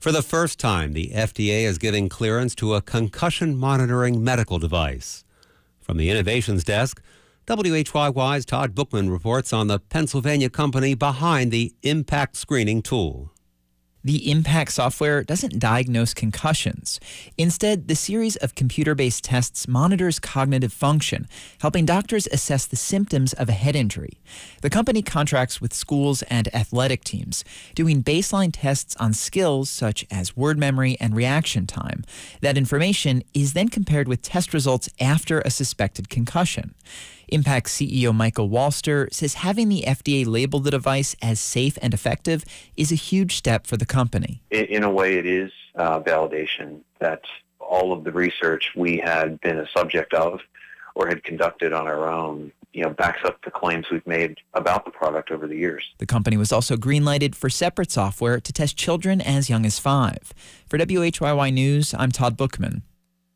For the first time, the FDA is giving clearance to a concussion monitoring medical device. From the Innovations Desk, WHYY's Todd Bookman reports on the Pennsylvania company behind the Impact Screening tool. The Impact software doesn't diagnose concussions. Instead, the series of computer-based tests monitors cognitive function, helping doctors assess the symptoms of a head injury. The company contracts with schools and athletic teams, doing baseline tests on skills such as word memory and reaction time. That information is then compared with test results after a suspected concussion. Impact CEO Michael Walster says having the FDA label the device as safe and effective is a huge step for the company. In a way, it is validation that all of the research we had been a subject of or had conducted on our own, backs up the claims we've made about the product over the years. The company was also greenlighted for separate software to test children as young as 5. For WHYY News, I'm Todd Bookman.